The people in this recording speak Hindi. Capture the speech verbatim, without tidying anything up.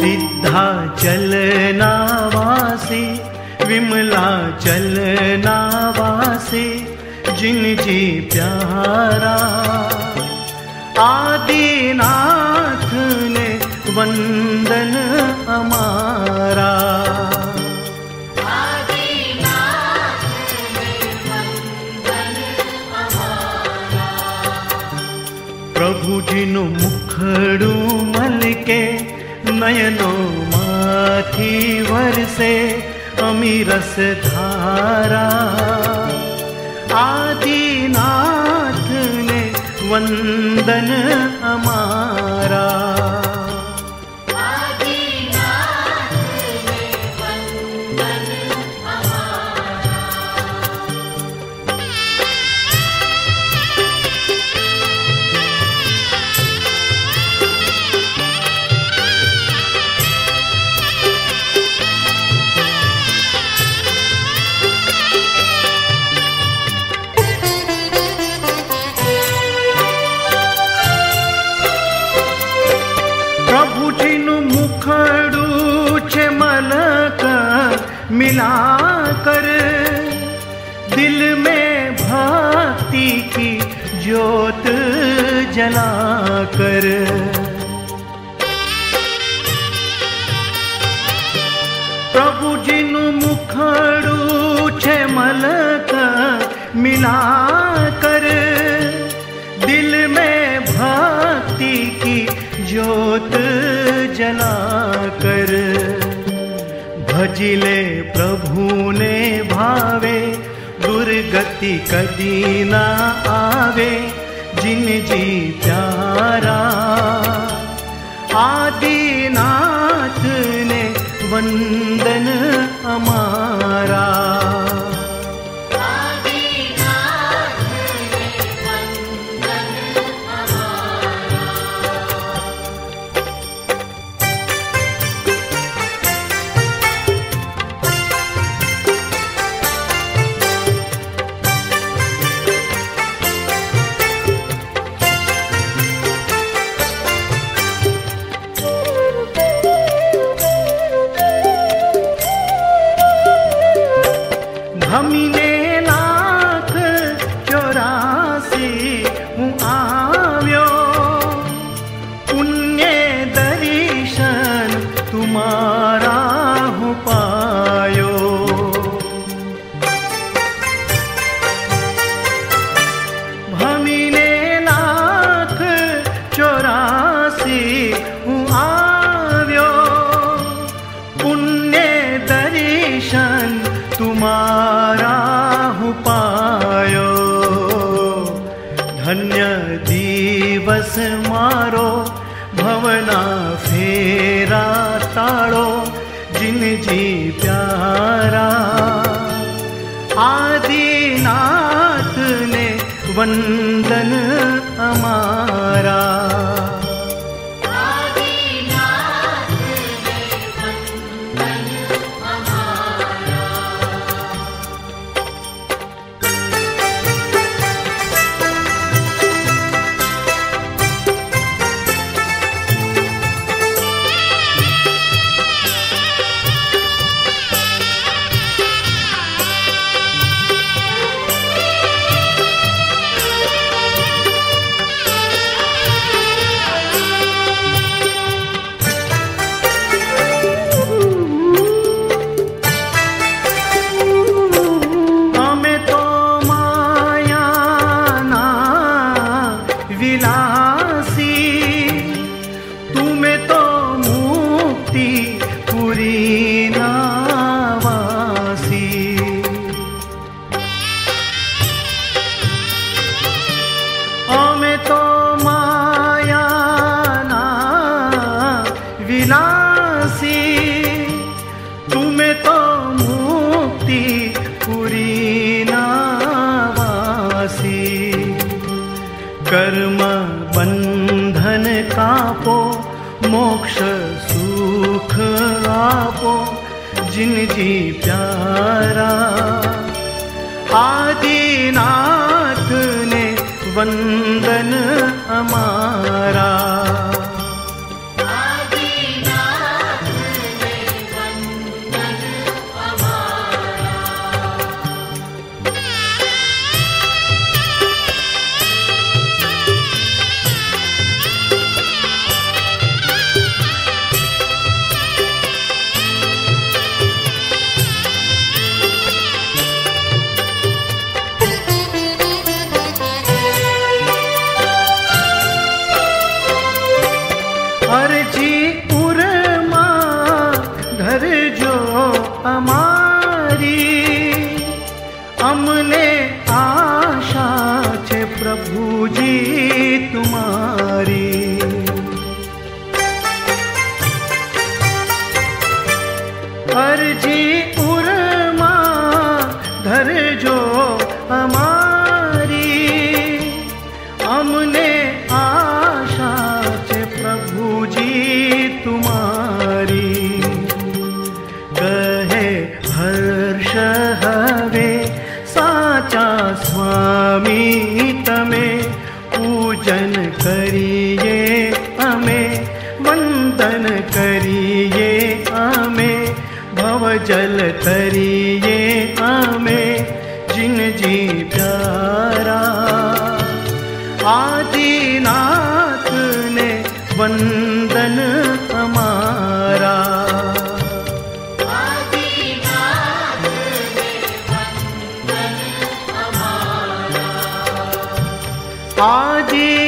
सिद्धाचल नावासे विमलाचल नावासे जिन जी प्यारा आदिनाथ ने वंदन हमारा। आदिनाथ ने वंदन हमारा। प्रभु जिनु मुखड़ू मल के नयनो माथी वरसे अमीरस धारा आदिनाथ ने वंदन हमारा। आदिनाथ ने वंदन हमारा। प्रभु जिनु मुखड़ू छे मलक मिला कर दिल में भक्ति की ज्योत जला कर। प्रभु जिनु मुखड़ू छे मलक मिला कर दिल में भक्ति की ज्योत जला कर भजिले प्रभु ने भावे दुर्गति कदी ना आवे जिन जी प्यारा आदिनाथ ने वंदन हमारा। आदिनाथ ने वंदन हमारा। धमीने लाख चौरासी हूँ आव्यो पुण्य दर्शन तुम्हारा हूँ पायो। भमीने लाख चौरासी हूँ आव्यो पुण्य दर्शन तुम्हारा हूँ पायो। धन्य दिवस मारो भवना फेरा ताड़ो जिन जी प्यारा आदिनाथ ने वंदन हमारा। आदिनाथ ने वंदन हमारा। विनाशी तुम्हें तो मुक्ति पुरी नावासी। कर्म बंधन कापो मोक्ष सुख आपो जिन जी प्यारा आदिनाथ ने वंदन हमारा। आदिनाथ जी उर्मा धरजो अमारी, अमने आशा छे प्रभुजी तुम्हारी। कहे हर्ष हवे साचा स्वामी तमे, पूजन करिए अमे वंदन करिए अमे, भवजल तरिए अमे जिन जी प्यारा। आदिनाथ ने वंदन हमारा, आदिनाथ ने वंदन हमारा। आदि